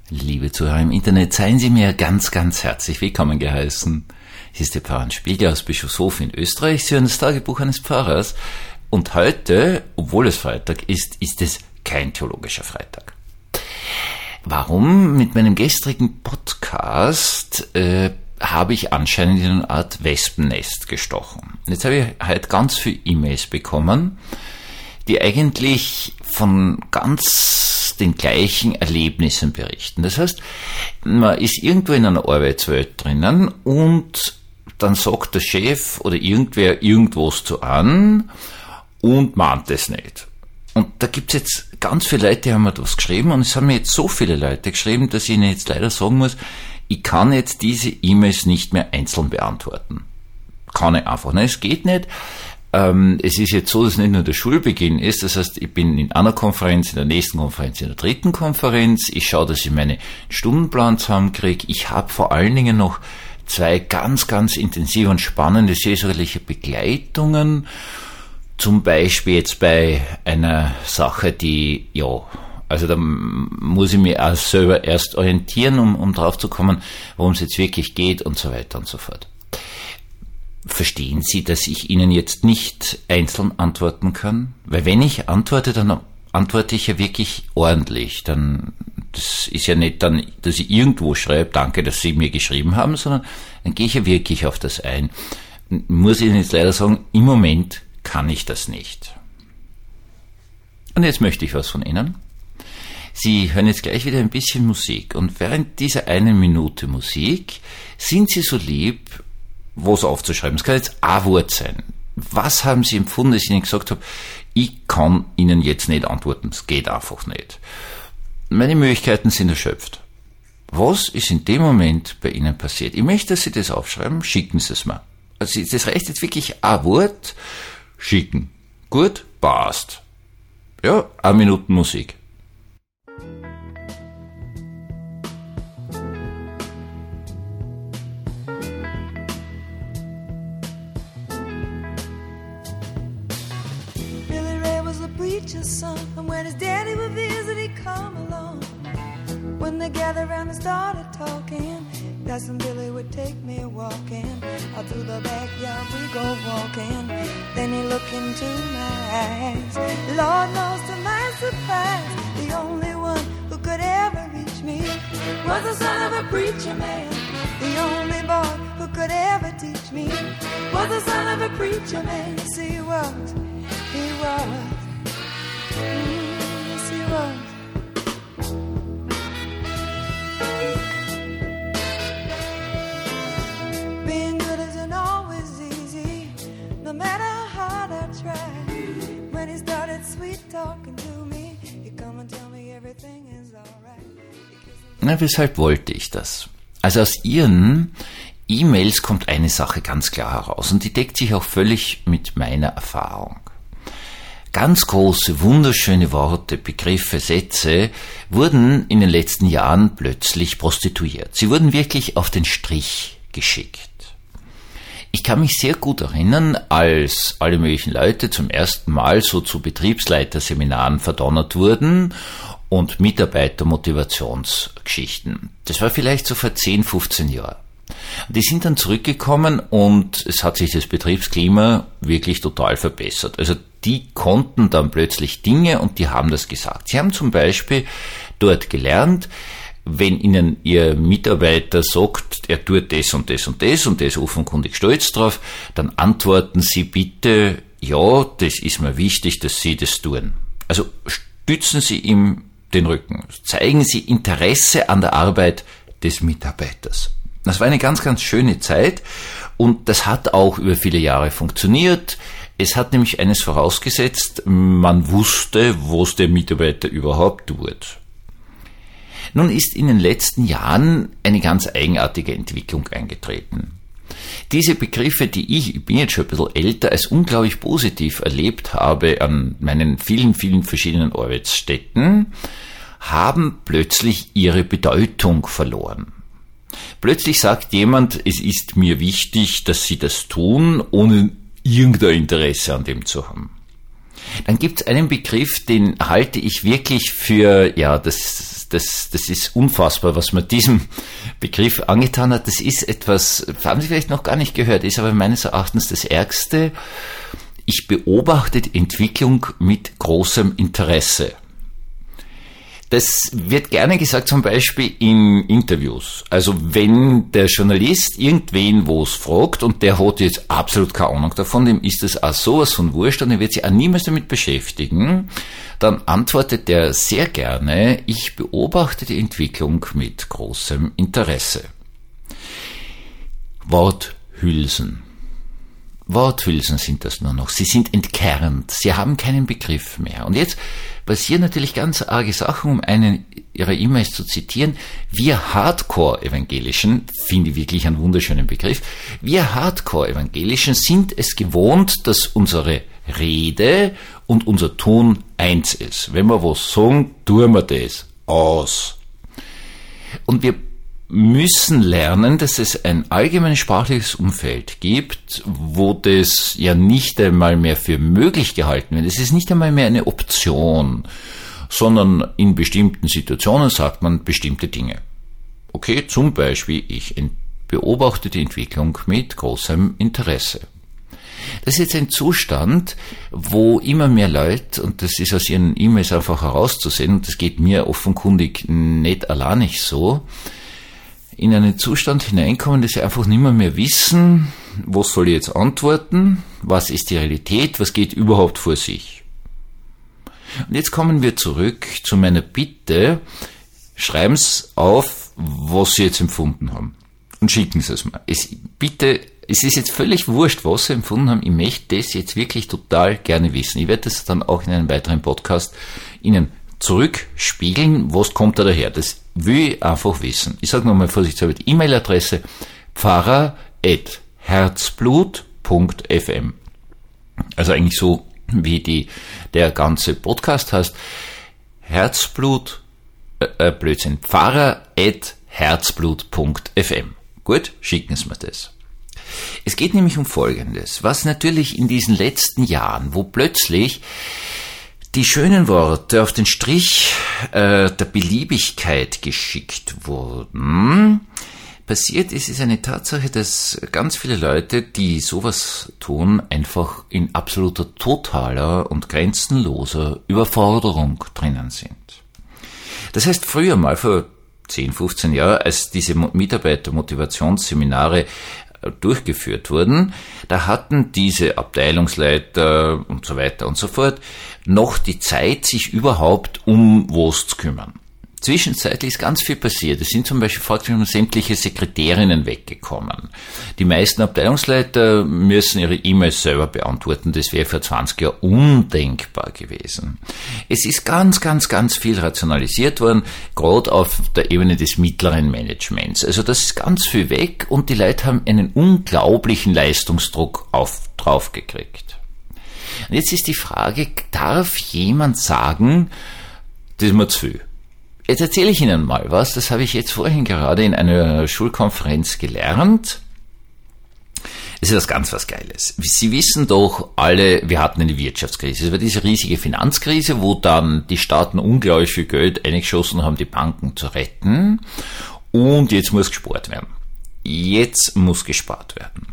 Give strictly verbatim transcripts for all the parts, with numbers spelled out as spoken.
Liebe Zuhörer im Internet, seien Sie mir ganz, ganz herzlich willkommen geheißen. Hier ist der Pfarrer Spiegel aus Bischofshof in Österreich. Sie hören das Tagebuch eines Pfarrers. Und heute, obwohl es Freitag ist, ist es kein theologischer Freitag. Warum? Mit meinem gestrigen Podcast äh, habe ich anscheinend in eine Art Wespennest gestochen. Jetzt habe ich heute ganz viele E-Mails bekommen, die eigentlich von ganz den gleichen Erlebnissen berichten. Das heißt, man ist irgendwo in einer Arbeitswelt drinnen und dann sagt der Chef oder irgendwer irgendwas zu an und mahnt es nicht. Und da gibt's jetzt ganz viele Leute, die haben mir das geschrieben und es haben mir jetzt so viele Leute geschrieben, dass ich ihnen jetzt leider sagen muss, ich kann jetzt diese E-Mails nicht mehr einzeln beantworten. Kann ich einfach nicht, es geht nicht. Ähm, es ist jetzt so, dass nicht nur der Schulbeginn ist, das heißt, ich bin in einer Konferenz, in der nächsten Konferenz, in der dritten Konferenz, ich schaue, dass ich meine Stundenplan zusammenkriege, ich habe vor allen Dingen noch zwei ganz, ganz intensive und spannende seelsorgerliche Begleitungen, zum Beispiel jetzt bei einer Sache, die, ja, also da muss ich mich auch selber erst orientieren, um, um drauf zu kommen, worum es jetzt wirklich geht und so weiter und so fort. Verstehen Sie, dass ich Ihnen jetzt nicht einzeln antworten kann? Weil wenn ich antworte, dann antworte ich ja wirklich ordentlich. Dann, das ist ja nicht dann, dass ich irgendwo schreibe, danke, dass Sie mir geschrieben haben, sondern dann gehe ich ja wirklich auf das ein. Muss ich Ihnen jetzt leider sagen, im Moment kann ich das nicht. Und jetzt möchte ich was von Ihnen. Sie hören jetzt gleich wieder ein bisschen Musik und während dieser einen Minute Musik sind Sie so lieb, was aufzuschreiben. Es kann jetzt ein Wort sein. Was haben Sie empfunden, dass ich Ihnen gesagt habe, ich kann Ihnen jetzt nicht antworten, es geht einfach nicht. Meine Möglichkeiten sind erschöpft. Was ist in dem Moment bei Ihnen passiert? Ich möchte, dass Sie das aufschreiben, schicken Sie es mir. Also das reicht jetzt wirklich ein Wort, schicken. Gut, passt. Ja, eine Minute Musik. Son, and when his daddy would visit, he'd come along. When they gathered around and started talking, Cousin Billy would take me walking. Out through the backyard we go walking. Then he looked into my eyes. Lord knows to my surprise, the only one who could ever reach me was the son of a preacher man. The only boy who could ever teach me was the son of a preacher man. Yes, he was, he was. Yes, he was. Being good isn't always easy, no matter how hard I try. When he started sweet talking to me, he'd come and tell me everything is alright. Na, weshalb wollte ich das? Also aus Ihren E-Mails kommt eine Sache ganz klar heraus und die deckt sich auch völlig mit meiner Erfahrung. Ganz große, wunderschöne Worte, Begriffe, Sätze wurden in den letzten Jahren plötzlich prostituiert. Sie wurden wirklich auf den Strich geschickt. Ich kann mich sehr gut erinnern, als alle möglichen Leute zum ersten Mal so zu Betriebsleiterseminaren verdonnert wurden und Mitarbeitermotivationsgeschichten. Das war vielleicht so vor zehn, fünfzehn Jahren. Die sind dann zurückgekommen und es hat sich das Betriebsklima wirklich total verbessert. Also die konnten dann plötzlich Dinge und die haben das gesagt. Sie haben zum Beispiel dort gelernt, wenn ihnen ihr Mitarbeiter sagt, er tut das und das und das und der ist offenkundig stolz drauf, dann antworten Sie bitte, ja, das ist mir wichtig, dass Sie das tun. Also stützen Sie ihm den Rücken, zeigen Sie Interesse an der Arbeit des Mitarbeiters. Das war eine ganz, ganz schöne Zeit und das hat auch über viele Jahre funktioniert. Es hat nämlich eines vorausgesetzt, man wusste, was der Mitarbeiter überhaupt tut. Nun ist in den letzten Jahren eine ganz eigenartige Entwicklung eingetreten. Diese Begriffe, die ich, ich bin jetzt schon ein bisschen älter, als unglaublich positiv erlebt habe an meinen vielen, vielen verschiedenen Arbeitsstätten, haben plötzlich ihre Bedeutung verloren. Plötzlich sagt jemand, es ist mir wichtig, dass Sie das tun, ohne irgendein Interesse an dem zu haben. Dann gibt es einen Begriff, den halte ich wirklich für, ja, das, das, das ist unfassbar, was man diesem Begriff angetan hat. Das ist etwas, haben Sie vielleicht noch gar nicht gehört, ist aber meines Erachtens das Ärgste. Ich beobachte die Entwicklung mit großem Interesse. Das wird gerne gesagt, zum Beispiel in Interviews. Also wenn der Journalist irgendwen was fragt und der hat jetzt absolut keine Ahnung davon, dem ist das auch sowas von wurscht und er wird sich auch niemals damit beschäftigen, dann antwortet der sehr gerne, ich beobachte die Entwicklung mit großem Interesse. Worthülsen. Worthülsen sind das nur noch. Sie sind entkernt. Sie haben keinen Begriff mehr. Und jetzt passieren natürlich ganz arge Sachen, um einen Ihrer E-Mails zu zitieren. Wir Hardcore-Evangelischen, finde ich wirklich einen wunderschönen Begriff, wir Hardcore-Evangelischen sind es gewohnt, dass unsere Rede und unser Ton eins ist. Wenn wir was sagen, tun wir das aus. Und wir müssen lernen, dass es ein allgemeines sprachliches Umfeld gibt, wo das ja nicht einmal mehr für möglich gehalten wird. Es ist nicht einmal mehr eine Option, sondern in bestimmten Situationen sagt man bestimmte Dinge. Okay, zum Beispiel, ich beobachte die Entwicklung mit großem Interesse. Das ist jetzt ein Zustand, wo immer mehr Leute, und das ist aus ihren E-Mails einfach herauszusehen, und das geht mir offenkundig nicht alleinig so, in einen Zustand hineinkommen, dass sie einfach nicht mehr, mehr wissen, was soll ich jetzt antworten, was ist die Realität, was geht überhaupt vor sich. Und jetzt kommen wir zurück zu meiner Bitte, schreiben Sie auf, was Sie jetzt empfunden haben und schicken Sie es mir. Es, bitte, es ist jetzt völlig wurscht, was Sie empfunden haben, ich möchte das jetzt wirklich total gerne wissen. Ich werde das dann auch in einem weiteren Podcast Ihnen zurückspiegeln, was kommt da daher. Das will ich einfach wissen. Ich sage nochmal vorsichtshalber die E-Mail-Adresse pfarrer at herzblut punkt f m. Also eigentlich so, wie die, der ganze Podcast heißt. Herzblut, äh, Blödsinn, pfarrer at herzblut punkt f m. Gut, schicken Sie mir das. Es geht nämlich um Folgendes, was natürlich in diesen letzten Jahren, wo plötzlich die schönen Worte auf den Strich äh, der Beliebigkeit geschickt wurden, passiert ist, ist eine Tatsache, dass ganz viele Leute, die sowas tun, einfach in absoluter totaler und grenzenloser Überforderung drinnen sind. Das heißt, früher mal, vor zehn, fünfzehn Jahren, als diese Mitarbeiter-Motivationsseminare durchgeführt wurden, da hatten diese Abteilungsleiter und so weiter und so fort noch die Zeit, sich überhaupt um was zu kümmern. Zwischenzeitlich ist ganz viel passiert. Es sind zum Beispiel faktisch sämtliche Sekretärinnen weggekommen. Die meisten Abteilungsleiter müssen ihre E-Mails selber beantworten. Das wäre vor zwanzig Jahren undenkbar gewesen. Es ist ganz, ganz, ganz viel rationalisiert worden, gerade auf der Ebene des mittleren Managements. Also das ist ganz viel weg und die Leute haben einen unglaublichen Leistungsdruck auf, drauf gekriegt. Und jetzt ist die Frage, darf jemand sagen, das ist mir zu viel? Jetzt erzähle ich Ihnen mal was, das habe ich jetzt vorhin gerade in einer Schulkonferenz gelernt. Es ist was ganz was Geiles. Sie wissen doch alle, wir hatten eine Wirtschaftskrise. Es war diese riesige Finanzkrise, wo dann die Staaten unglaublich viel Geld eingeschossen haben, die Banken zu retten. Und jetzt muss gespart werden. Jetzt muss gespart werden.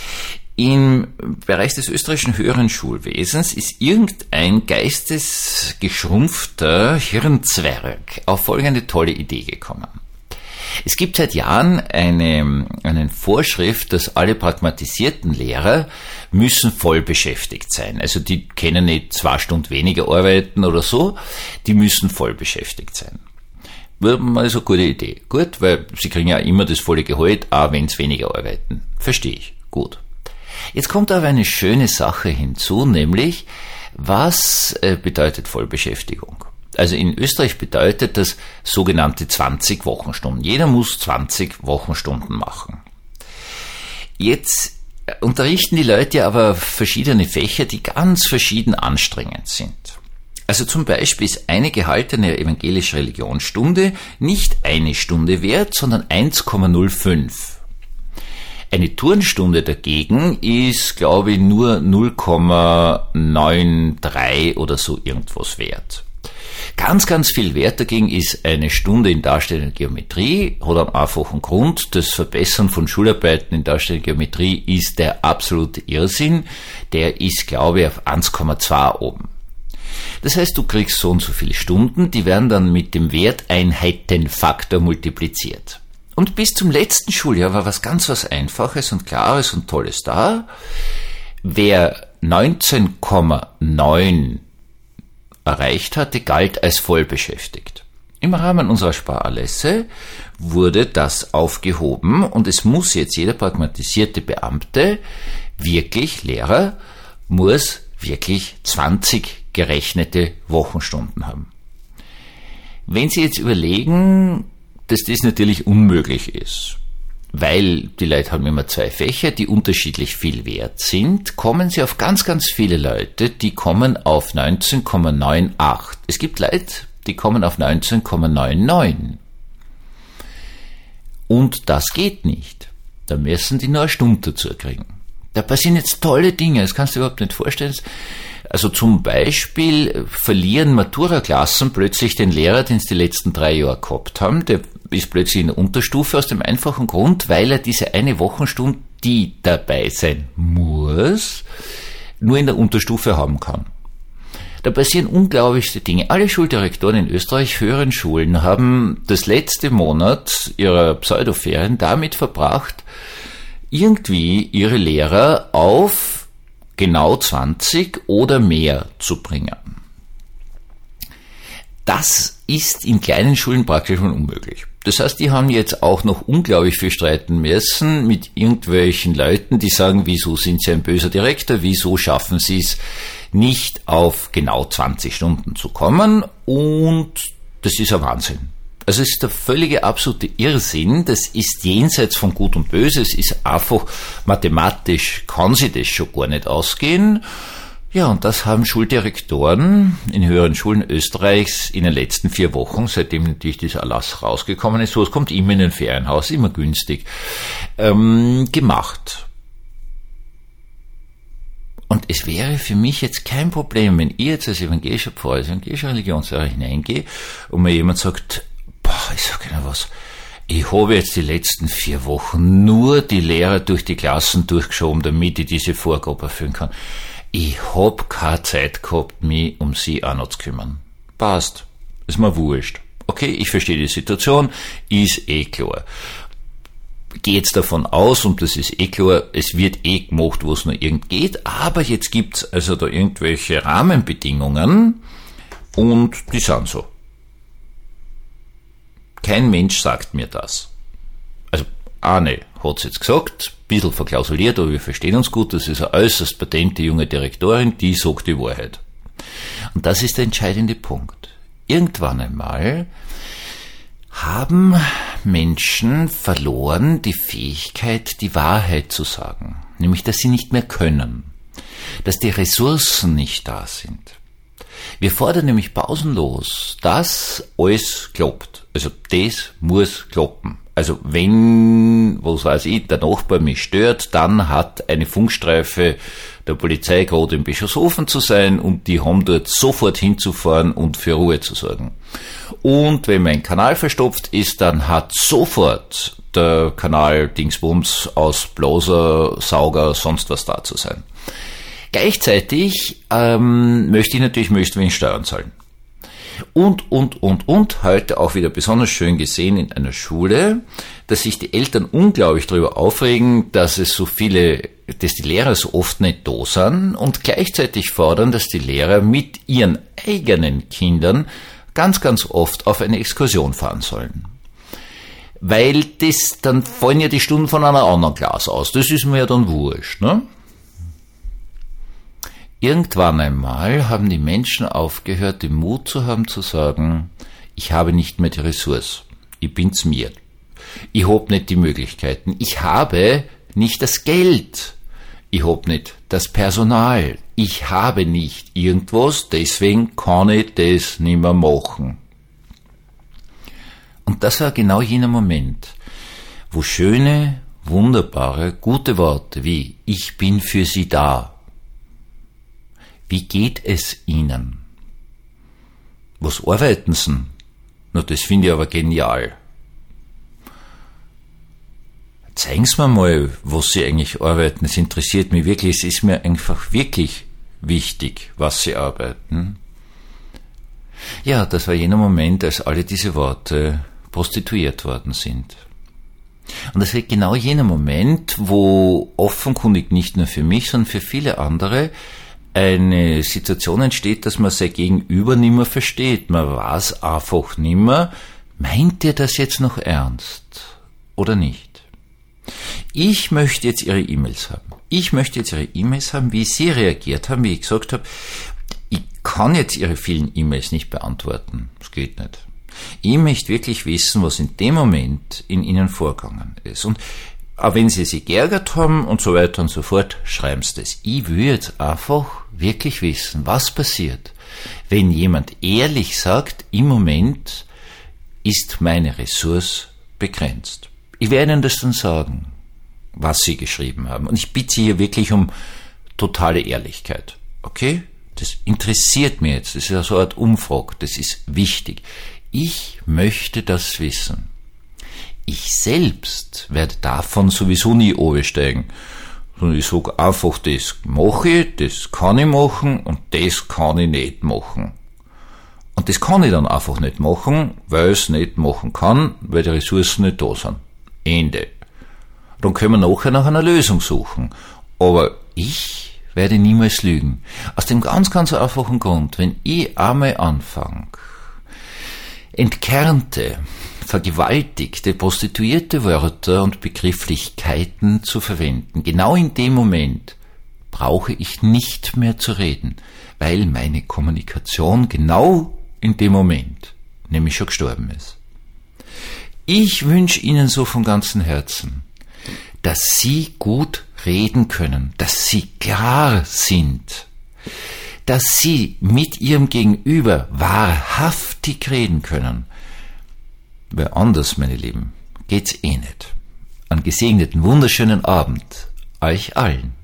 Im Bereich des österreichischen höheren Schulwesens ist irgendein geistesgeschrumpfter Hirnzwerg auf folgende tolle Idee gekommen. Es gibt seit Jahren eine, eine Vorschrift, dass alle pragmatisierten Lehrer müssen voll beschäftigt sein. Also die können nicht zwei Stunden weniger arbeiten oder so, die müssen voll beschäftigt sein. Wäre mal so eine gute Idee. Gut, weil sie kriegen ja immer das volle Gehalt, auch wenn sie weniger arbeiten. Verstehe ich. Gut. Jetzt kommt aber eine schöne Sache hinzu, nämlich, was äh, bedeutet Vollbeschäftigung? Also in Österreich bedeutet das sogenannte zwanzig Wochenstunden. Jeder muss zwanzig Wochenstunden machen. Jetzt unterrichten die Leute aber verschiedene Fächer, die ganz verschieden anstrengend sind. Also zum Beispiel ist eine gehaltene evangelische Religionsstunde nicht eine Stunde wert, sondern eins Komma null fünf. Eine Turnstunde dagegen ist, glaube ich, nur null Komma dreiundneunzig oder so irgendwas wert. Ganz, ganz viel wert dagegen ist eine Stunde in darstellender Geometrie, hat einen einfachen Grund. Das Verbessern von Schularbeiten in darstellender Geometrie ist der absolute Irrsinn. Der ist, glaube ich, auf eins Komma zwei oben. Das heißt, du kriegst so und so viele Stunden, die werden dann mit dem Werteinheitenfaktor multipliziert. Und bis zum letzten Schuljahr war was ganz was Einfaches und Klares und Tolles da. Wer neunzehn Komma neun erreicht hatte, galt als vollbeschäftigt. Im Rahmen unserer Sparerlässe wurde das aufgehoben und es muss jetzt jeder pragmatisierte Beamte, wirklich Lehrer, muss wirklich zwanzig gerechnete Wochenstunden haben. Wenn Sie jetzt überlegen, dass das natürlich unmöglich ist, weil die Leute haben immer zwei Fächer, die unterschiedlich viel wert sind, kommen sie auf ganz, ganz viele Leute, die kommen auf neunzehn Komma achtundneunzig. Es gibt Leute, die kommen auf neunzehn Komma neunundneunzig. Und das geht nicht. Da müssen die nur eine Stunde dazu kriegen. Da passieren jetzt tolle Dinge, das kannst du dir überhaupt nicht vorstellen. Also zum Beispiel verlieren Matura-Klassen plötzlich den Lehrer, den sie die letzten drei Jahre gehabt haben. Der ist plötzlich in der Unterstufe aus dem einfachen Grund, weil er diese eine Wochenstunde, die dabei sein muss, nur in der Unterstufe haben kann. Da passieren unglaublichste Dinge. Alle Schuldirektoren in Österreich, höheren Schulen, haben das letzte Monat ihrer Pseudoferien damit verbracht, irgendwie ihre Lehrer auf genau zwanzig oder mehr zu bringen. Das ist in kleinen Schulen praktisch schon unmöglich. Das heißt, die haben jetzt auch noch unglaublich viel streiten müssen mit irgendwelchen Leuten, die sagen, wieso sind sie ein böser Direktor, wieso schaffen sie es nicht auf genau zwanzig Stunden zu kommen, und das ist ein Wahnsinn. Also es ist der völlige absolute Irrsinn, das ist jenseits von Gut und Böse, es ist einfach mathematisch, kann sich das schon gar nicht ausgehen. Ja, und das haben Schuldirektoren in höheren Schulen Österreichs in den letzten vier Wochen, seitdem natürlich dieser Erlass rausgekommen ist, so es kommt immer in ein Ferienhaus, immer günstig, ähm, gemacht. Und es wäre für mich jetzt kein Problem, wenn ich jetzt als evangelischer Pfarrer, als evangelischer Religionslehrer hineingehe und mir jemand sagt, boah, ich sag Ihnen was, ich habe jetzt die letzten vier Wochen nur die Lehrer durch die Klassen durchgeschoben, damit ich diese Vorgabe erfüllen kann. Ich hab keine Zeit gehabt, mich um sie auch noch zu kümmern. Passt. Ist mir wurscht. Okay, ich verstehe die Situation, ist eh klar. Geh jetzt davon aus, und das ist eh klar, es wird eh gemacht, wo es nur irgend geht, aber jetzt gibt's also da irgendwelche Rahmenbedingungen und die sind so. Kein Mensch sagt mir das. Also, Arne hat's jetzt gesagt, ein bisschen verklausuliert, aber wir verstehen uns gut, das ist eine äußerst patente junge Direktorin, die sagt die Wahrheit. Und das ist der entscheidende Punkt. Irgendwann einmal haben Menschen verloren die Fähigkeit, die Wahrheit zu sagen. Nämlich, dass sie nicht mehr können. Dass die Ressourcen nicht da sind. Wir fordern nämlich pausenlos, dass alles klappt. Also das muss klappen. Also wenn, was weiß ich, der Nachbar mich stört, dann hat eine Funkstreife der Polizei gerade in Bischofshofen zu sein und die haben dort sofort hinzufahren und für Ruhe zu sorgen. Und wenn mein Kanal verstopft ist, dann hat sofort der Kanal Dingsbums aus Blaser, Sauger, sonst was da zu sein. Gleichzeitig ähm, möchte ich natürlich möglichst wenig Steuern zahlen. Und, und, und, und, heute auch wieder besonders schön gesehen in einer Schule, dass sich die Eltern unglaublich darüber aufregen, dass es so viele, dass die Lehrer so oft nicht da sind, und gleichzeitig fordern, dass die Lehrer mit ihren eigenen Kindern ganz, ganz oft auf eine Exkursion fahren sollen. Weil das, dann fallen ja die Stunden von einer anderen Klasse aus. Das ist mir ja dann wurscht, ne? Irgendwann einmal haben die Menschen aufgehört, den Mut zu haben, zu sagen, ich habe nicht mehr die Ressource, ich bin's mir. Ich hab nicht die Möglichkeiten, ich habe nicht das Geld, ich hab nicht das Personal, ich habe nicht irgendwas, deswegen kann ich das nicht mehr machen. Und das war genau jener Moment, wo schöne, wunderbare, gute Worte wie ich bin für Sie da. Wie geht es Ihnen? Was arbeiten Sie? Na, das finde ich aber genial. Zeigen Sie mir mal, was Sie eigentlich arbeiten. Es interessiert mich wirklich, es ist mir einfach wirklich wichtig, was Sie arbeiten. Ja, das war jener Moment, als alle diese Worte prostituiert worden sind. Und das wird genau jener Moment, wo offenkundig nicht nur für mich, sondern für viele andere eine Situation entsteht, dass man sein Gegenüber nimmer versteht. Man weiß einfach nimmer, meint ihr das jetzt noch ernst oder nicht? Ich möchte jetzt Ihre E-Mails haben. Ich möchte jetzt Ihre E-Mails haben, wie Sie reagiert haben, wie ich gesagt habe. Ich kann jetzt Ihre vielen E-Mails nicht beantworten. Das geht nicht. Ich möchte wirklich wissen, was in dem Moment in Ihnen vorgegangen ist. Und auch wenn Sie sich geärgert haben und so weiter und so fort, schreiben Sie das. Ich will jetzt einfach wirklich wissen, was passiert, wenn jemand ehrlich sagt, im Moment ist meine Ressource begrenzt. Ich werde Ihnen das dann sagen, was Sie geschrieben haben. Und ich bitte Sie hier wirklich um totale Ehrlichkeit. Okay? Das interessiert mich jetzt. Das ist so eine Art Umfrage. Das ist wichtig. Ich möchte das wissen. Ich selbst werde davon sowieso nie oversteigen. Sondern ich sage einfach, das mache ich, das kann ich machen und das kann ich nicht machen. Und das kann ich dann einfach nicht machen, weil ich es nicht machen kann, weil die Ressourcen nicht da sind. Ende. Dann können wir nachher nach einer Lösung suchen. Aber ich werde niemals lügen. Aus dem ganz, ganz einfachen Grund, wenn ich einmal anfange, entkernte, vergewaltigte, prostituierte Wörter und Begrifflichkeiten zu verwenden, genau in dem Moment brauche ich nicht mehr zu reden, weil meine Kommunikation genau in dem Moment nämlich schon gestorben ist. Ich wünsche Ihnen so von ganzem Herzen, dass Sie gut reden können, dass Sie klar sind, dass Sie mit Ihrem Gegenüber wahrhaftig reden können. Weil anders, meine Lieben, geht's eh nicht. Einen gesegneten, wunderschönen Abend euch allen.